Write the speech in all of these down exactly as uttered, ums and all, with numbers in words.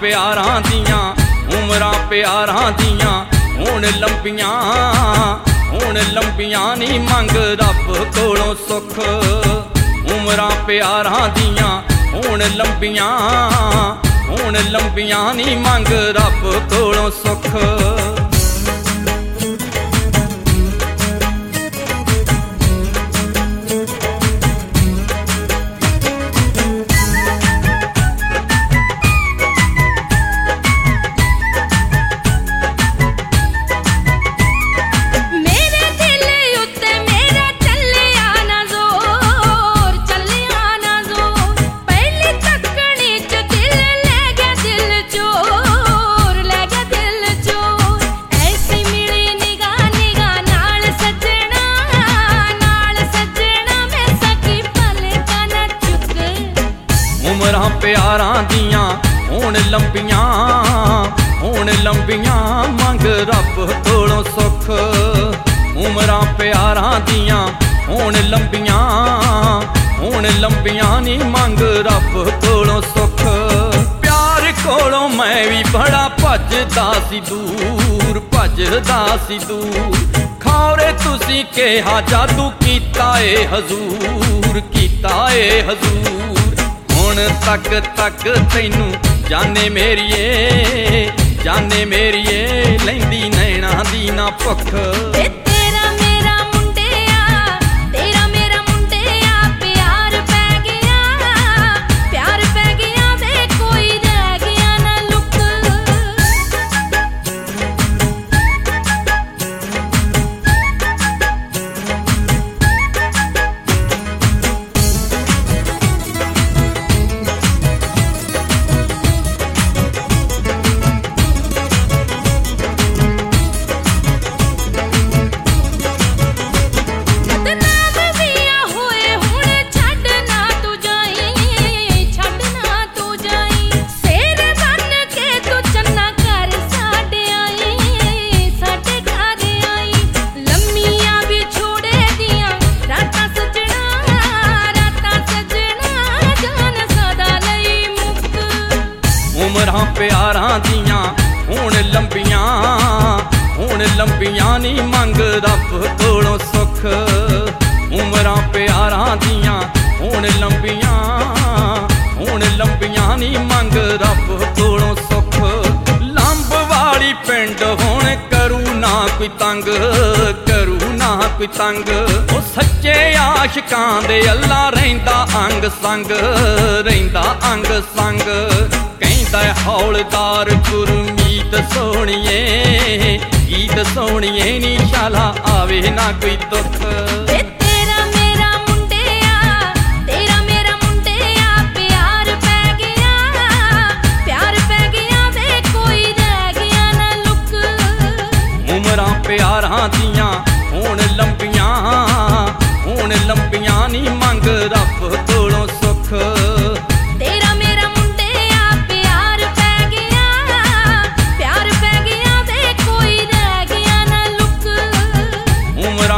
प्यारां दियां उमरां प्यारां दियां हुण लंबियां हुण लंबियां नी मंग रब कोलों सुख। उमरां प्यारां दियां हुण लंबियां हुण लंबियां नी मंग रब कोलों सुख। उमरां प्यारां दियां हुण लंबियां हुण लंबियां मंग रब कोलों सुख। उमरां प्यारां दियां हुण लंबियां हुण लंबियां नी मंग रब कोलों सुख। प्यार कोलों मैं भी बड़ा भजदा सी दूर भजदा सी दूर खौरे तुसी कहा जादू कीता ए हजूर कीता ए हजूर। हुण तक तक तैनू जाने मेरिए जाने मेरिए लैंदी नैना दी ना भुख। तेरा मेरा मुंडिया तेरा मेरा मुंडिया प्यार पै गया प्यार पै गया वे कोई रह गया ना लुक। उमरां प्यारां दियां हुण लंबियां हुण लंबियां नी मंग रब कोलों सुख। उमरां प्यारां दियां हुण लंबियां हुण लंबियां नी मंग रब कोलों सुख। लंब वाली पिंड हुण करू ना कोई तंग करू ना कोई तंग ओ सच्चे आशिकां दे अल्लाह रहिंदा अंग संग रहिंदा अंग संग। हौलदार गुरमीत सोहणिए गीत सोहणिए नी शाला आवे ना कोई दुख। तेरा मेरा मुंडिया तेरा मेरा मुंडिया प्यार पै गया प्यार पै गया वे कोई रह गया ना लुक। उमरां प्यारां दियां हुण लंबियां हुण लंबियां नी मंग रब कोलों सुख।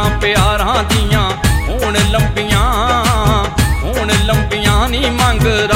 प्यारां दियां हुण लंबियां हुण लंबियां नी मंग